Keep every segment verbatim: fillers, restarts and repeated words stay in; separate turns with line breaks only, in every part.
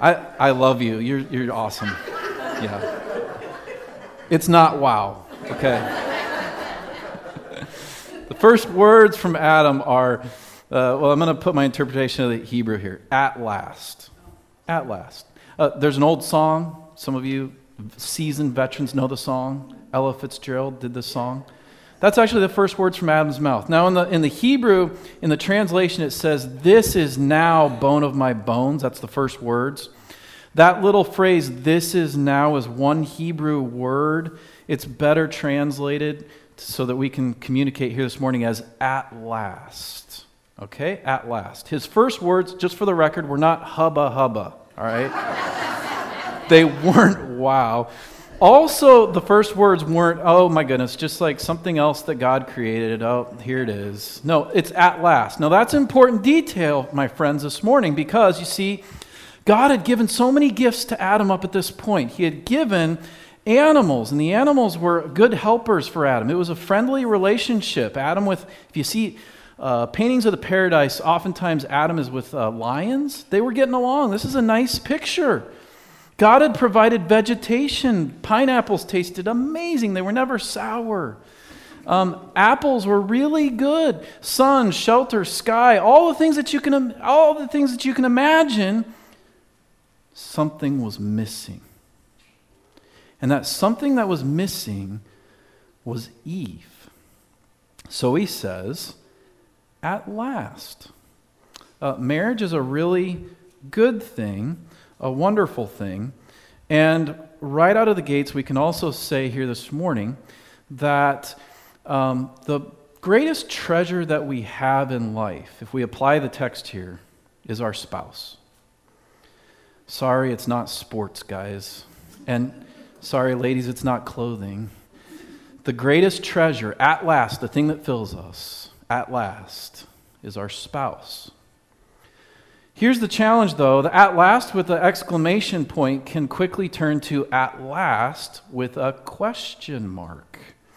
I, I love you. You're, you're awesome. Yeah. It's not wow, okay? The first words from Adam are, uh, well, I'm going to put my interpretation of the Hebrew here. At last. At last. Uh, there's an old song. Some of you seasoned veterans know the song. Ella Fitzgerald did this song. That's actually the first words from Adam's mouth. Now, in the in the Hebrew, in the translation, it says, "This is now bone of my bones." That's the first words. That little phrase, "this is now," is one Hebrew word. It's better translated so that we can communicate here this morning as "at last." Okay? At last. His first words, just for the record, were not hubba hubba. All right? They weren't wow. Also, the first words weren't, oh my goodness, just like something else that God created. Oh, here it is. No, it's at last. Now, that's important detail, my friends, this morning, because you see, God had given so many gifts to Adam up at this point. He had given animals, and the animals were good helpers for Adam. It was a friendly relationship. Adam with, if you see uh, paintings of the paradise, oftentimes Adam is with uh, lions. They were getting along. This is a nice picture. God had provided vegetation. Pineapples tasted amazing. They were never sour. Um, apples were really good. Sun, shelter, sky, all the things that you can, all the things that you can imagine. Something was missing. And that something that was missing was Eve. So he says, at last. Uh, marriage is a really good thing, a wonderful thing. And right out of the gates, we can also say here this morning that um, the greatest treasure that we have in life, if we apply the text here, is our spouse. Sorry, it's not sports, guys. And sorry, ladies, it's not clothing. The greatest treasure, at last, the thing that fills us, at last, is our spouse. Here's the challenge, though. The at last with the exclamation point can quickly turn to at last with a question mark.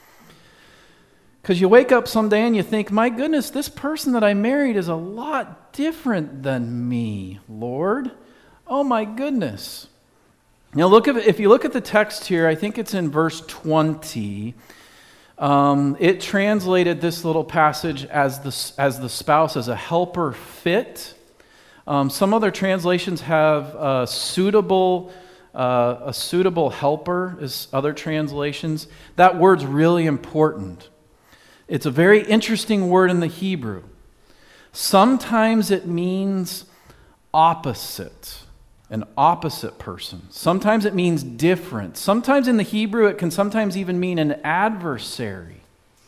Because you wake up someday and you think, my goodness, this person that I married is a lot different than me, Lord. Oh my goodness. Now look at, if you look at the text here, I think it's in verse twenty. Um, it translated this little passage as the, as the spouse, as a helper fit. Um, some other translations have a suitable, uh, a suitable helper as other translations. That word's really important. It's a very interesting word in the Hebrew. Sometimes it means opposite, an opposite person. Sometimes it means different. Sometimes in the Hebrew it can sometimes even mean an adversary.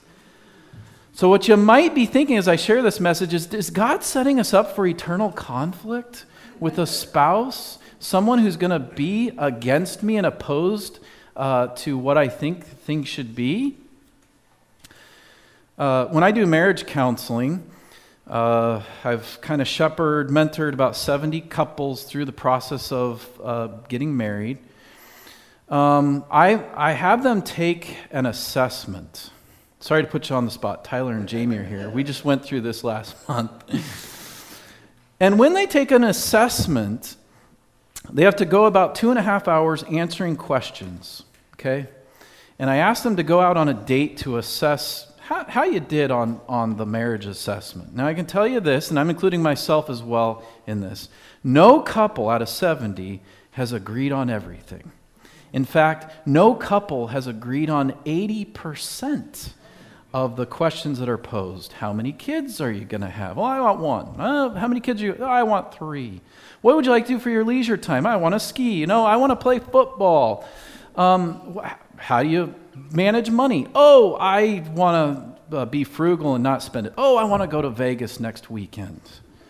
So what you might be thinking as I share this message is, is God setting us up for eternal conflict with a spouse, someone who's going to be against me and opposed uh, to what I think things should be? Uh, when I do marriage counseling, uh, I've kind of shepherded, mentored about seventy couples through the process of uh, getting married. Um, I, I have them take an assessment. Sorry to put you on the spot. Tyler and Jamie are here. We just went through this last month. And when they take an assessment, they have to go about two and a half hours answering questions, okay? And I asked them to go out on a date to assess how, how you did on, on the marriage assessment. Now, I can tell you this, and I'm including myself as well in this. No couple out of seventy has agreed on everything. In fact, no couple has agreed on eighty percent of the questions that are posed. How many kids are you going to have? Oh, I want one. Uh, how many kids are you? Oh, I want three. What would you like to do for your leisure time? I want to ski. You know, I want to play football. Um, how do you manage money? Oh, I want to uh, be frugal and not spend it. Oh, I want to go to Vegas next weekend.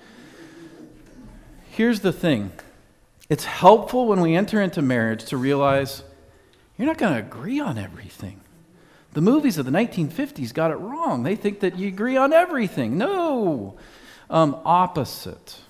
Here's the thing. It's helpful when we enter into marriage to realize you're not going to agree on everything. The movies of the nineteen fifties got it wrong. They think that you agree on everything. No. Um, opposite.